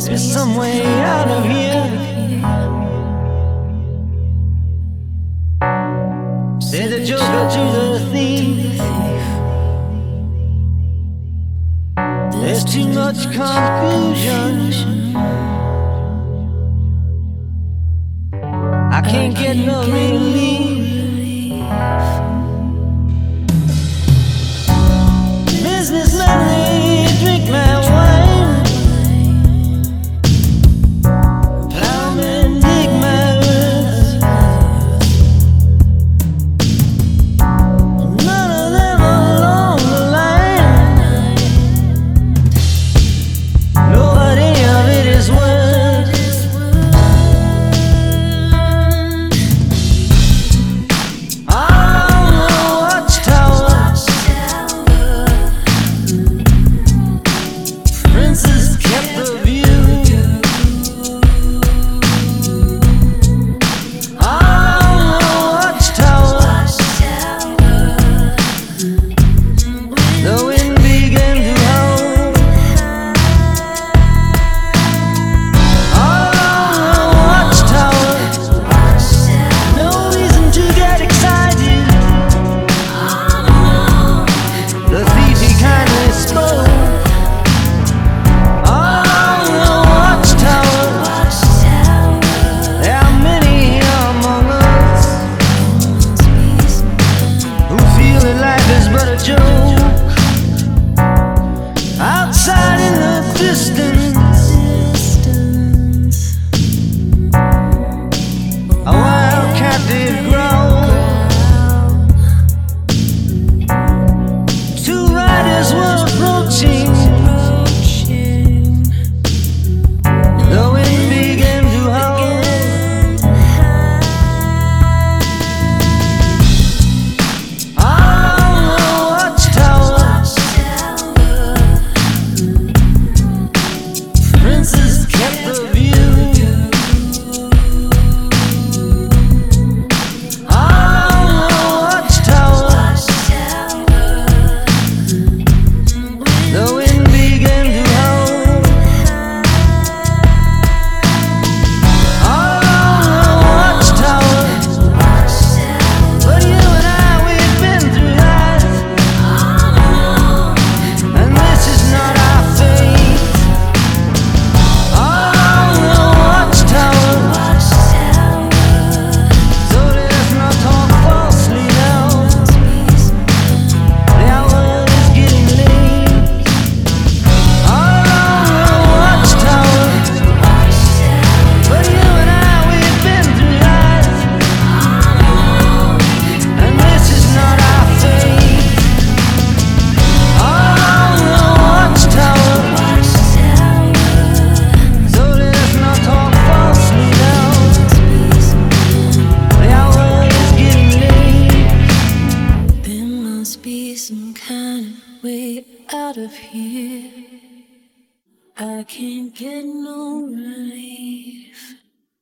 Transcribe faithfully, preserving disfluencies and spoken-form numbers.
must be some way out of here. Say the joker to the thief. There's too much confusion. I can't get no relief. Businessmen, they drink my wine. Plowmen dig my roots. None of them along the line. Nobody of it is worth. On the watchtower, princes kept the view. On the watchtower, the wind began to howl. On the watchtower, no reason to get excited. The thief, he kindly spoke. On the watchtower, there are many among us who feel that life is but a joke. Outside in the distance, a wildcat did growl. Two riders were approaching. The wind began to howl. On the watchtower, princes kept the view. On the watchtower, the wind began to howl. On the watchtower, but you and I, we've been through that, and this is not our fate. On the watchtower, so let's not talk falsely now. The hour is getting late. On the watchtower, but you and I, we've been through that, and this is not our fate. On the watchtower, so let's not talk falsely now. The hour is getting late. There must be some kind of way out of here. I can't get no relief.